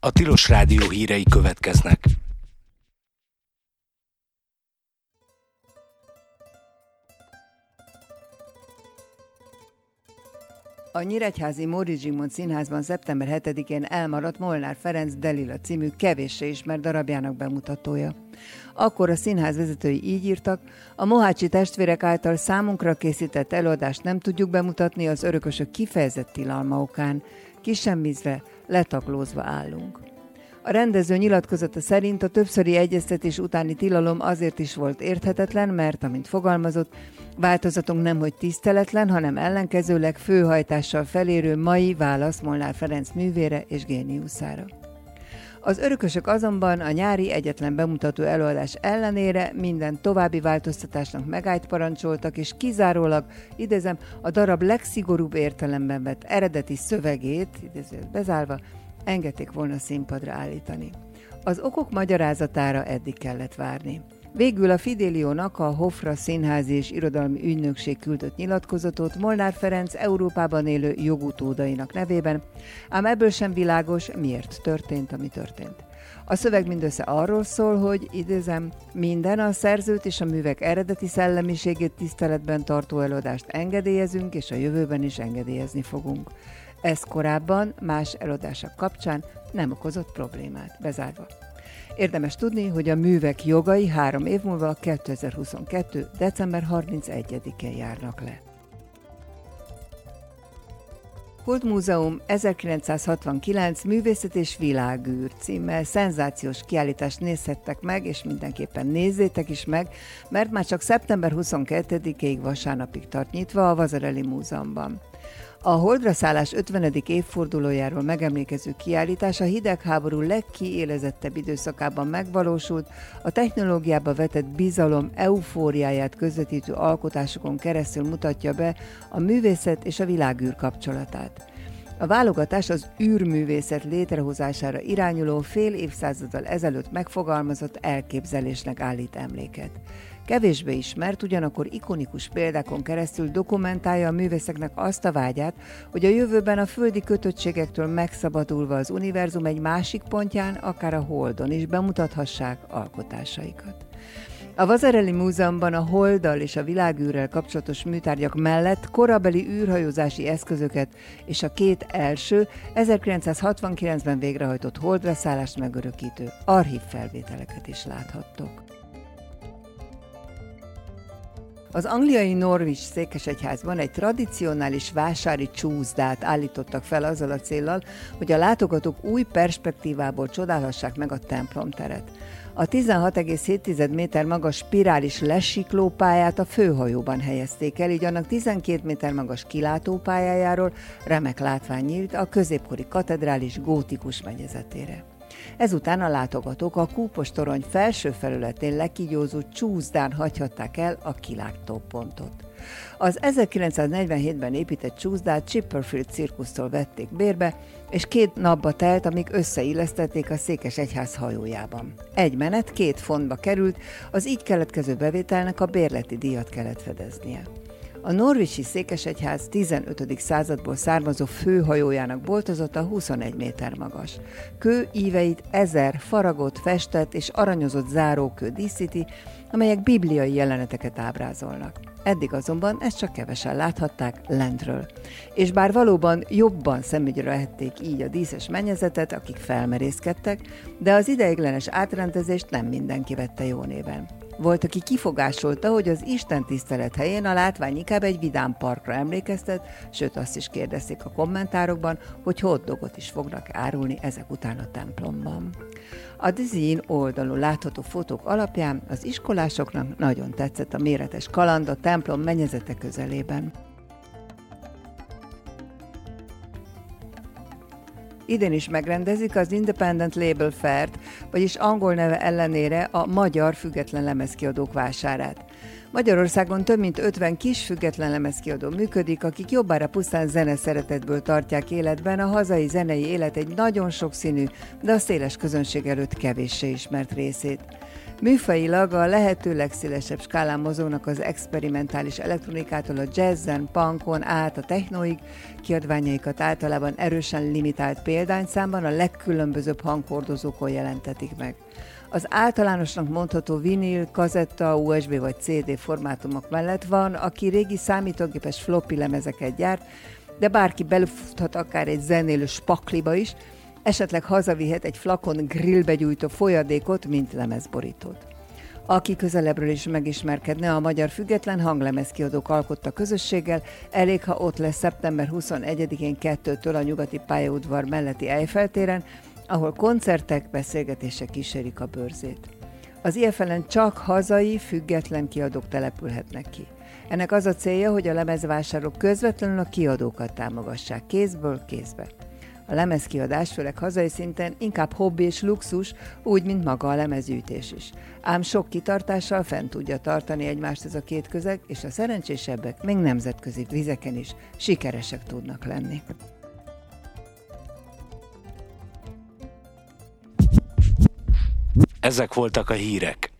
A Tilos Rádió hírei következnek. A nyíregyházi Móricz Zsigmond Színházban szeptember 7-én elmaradt Molnár Ferenc Delila című kevéssé ismert darabjának bemutatója. Akkor a színház vezetői így írtak: a Mohácsi testvérek által számunkra készített előadást nem tudjuk bemutatni az örökösök kifejezett tilalma okán. Kisemmizve, letaglózva állunk. A rendező nyilatkozata szerint a többszöri egyeztetés utáni tilalom azért is volt érthetetlen, mert, amint fogalmazott, változatunk nemhogy tiszteletlen, hanem ellenkezőleg főhajtással felérő mai válasz Molnár Ferenc művére és géniuszára. Az örökösök azonban a nyári egyetlen bemutató előadás ellenére minden további változtatásnak megállt parancsoltak, és kizárólag, idézem, a darab legszigorúbb értelemben vett eredeti szövegét, idézőt bezárva, engedték volna színpadra állítani. Az okok magyarázatára eddig kellett várni. Végül a Fidéliónak a Hofra Színházi és Irodalmi Ügynökség küldött nyilatkozatot Molnár Ferenc Európában élő jogutódainak nevében, ám ebből sem világos, miért történt, ami történt. A szöveg mindössze arról szól, hogy, idézem, minden a szerzőt és a művek eredeti szellemiségét tiszteletben tartó előadást engedélyezünk, és a jövőben is engedélyezni fogunk. Ez korábban más előadások kapcsán nem okozott problémát, bezárva. Érdemes tudni, hogy a művek jogai 3 év múlva 2022. december 31-én járnak le. Kultmúzeum 1969 Művészet és világűr címmel szenzációs kiállítást nézhettek meg, és mindenképpen nézzétek is meg, mert már csak szeptember 22-ig vasárnapig tart nyitva a Vasarely Múzeumban. A Holdra szállás 50. évfordulójáról megemlékező kiállítás a hidegháború legkiélezettebb időszakában megvalósult, a technológiába vetett bizalom eufóriáját közvetítő alkotásokon keresztül mutatja be a művészet és a világűr kapcsolatát. A válogatás az űrművészet létrehozására irányuló fél évszázaddal ezelőtt megfogalmazott elképzelésnek állít emléket. Kevésbé ismert, ugyanakkor ikonikus példákon keresztül dokumentálja a művészeknek azt a vágyát, hogy a jövőben a földi kötöttségektől megszabadulva az univerzum egy másik pontján, akár a Holdon is bemutathassák alkotásaikat. A Vasarely Múzeumban a Holddal és a világűrrel kapcsolatos műtárgyak mellett korabeli űrhajózási eszközöket és a 2 első 1969-ben végrehajtott Holdra szállást megörökítő archívfelvételeket is láthattok. Az angliai Norwich székesegyházban egy tradicionális vásári csúszdát állítottak fel azzal a céllal, hogy a látogatók új perspektívából csodálhassák meg a templomteret. A 16,7 méter magas spirális lesiklópályát a főhajóban helyezték el, így annak 12 méter magas kilátópályájáról remek látvány nyílt a középkori katedrális gótikus mennyezetére. Ezután a látogatók a kúpos torony felső felületén lekígyózó csúszdán hagyhatták el a kilátópontot. Az 1947-ben épített csúszdát Chipperfield cirkusztól vették bérbe, és 2 napba telt, amíg összeillesztették a székesegyház hajójában. Egy menet 2 fontba került, az így keletkező bevételnek a bérleti díjat kellett fedeznie. A norwichi székesegyház 15. századból származó főhajójának boltozata 21 méter magas. Kő íveit 1000 faragott, festett és aranyozott zárókő díszíti, amelyek bibliai jeleneteket ábrázolnak. Eddig azonban ezt csak kevesen láthatták lentről. És bár valóban jobban szemügyre vehették így a díszes mennyezetet, akik felmerészkedtek, de az ideiglenes átrendezést nem mindenki vette jó néven. Volt, aki kifogásolta, hogy az istentisztelet helyén a látvány inkább egy vidám parkra emlékeztet, sőt azt is kérdezték a kommentárokban, hogy hotdogot is fognak árulni ezek után a templomban. A Dizzy oldalon látható fotók alapján az iskolásoknak nagyon tetszett a méretes kaland a templom mennyezete közelében. Idén is megrendezik az Independent Label Fair-t, vagyis angol neve ellenére a Magyar Független Lemezkiadók vásárát. Magyarországon több mint 50 kis független lemezkiadó működik, akik jobbára pusztán zene szeretetből tartják életben a hazai zenei élet egy nagyon sokszínű, de a széles közönség előtt kevéssé ismert részét. Műfajilag a lehető legszélesebb skálán mozognak az experimentális elektronikától a jazzen, punkon át a technoig, kiadványaikat általában erősen limitált példányszámban a legkülönbözőbb hanghordozókon jelentetik meg. Az általánosnak mondható vinil, kazetta, USB vagy CD formátumok mellett van, aki régi számítógépes floppy lemezeket gyárt, de bárki belefuthat akár egy zenélő spakliba is, esetleg hazavihet egy flakon grillbe gyújtó folyadékot, mint lemezborítót. Aki közelebbről is megismerkedne, a magyar független hanglemezkiadók alkotta közösséggel, elég, ha ott lesz szeptember 21-én 2-től a nyugati pályaudvar melletti Eiffel téren, ahol koncertek, beszélgetések kísérik a bőrzét. Az IFL-en csak hazai, független kiadók települhetnek ki. Ennek az a célja, hogy a lemezvásárlók közvetlenül a kiadókat támogassák kézből kézbe. A lemezkiadás, főleg hazai szinten inkább hobbi és luxus, úgy, mint maga a lemezgyűjtés is. Ám sok kitartással fent tudja tartani egymást ez a két közeg, és a szerencsésebbek még nemzetközi vizeken is sikeresek tudnak lenni. Ezek voltak a hírek.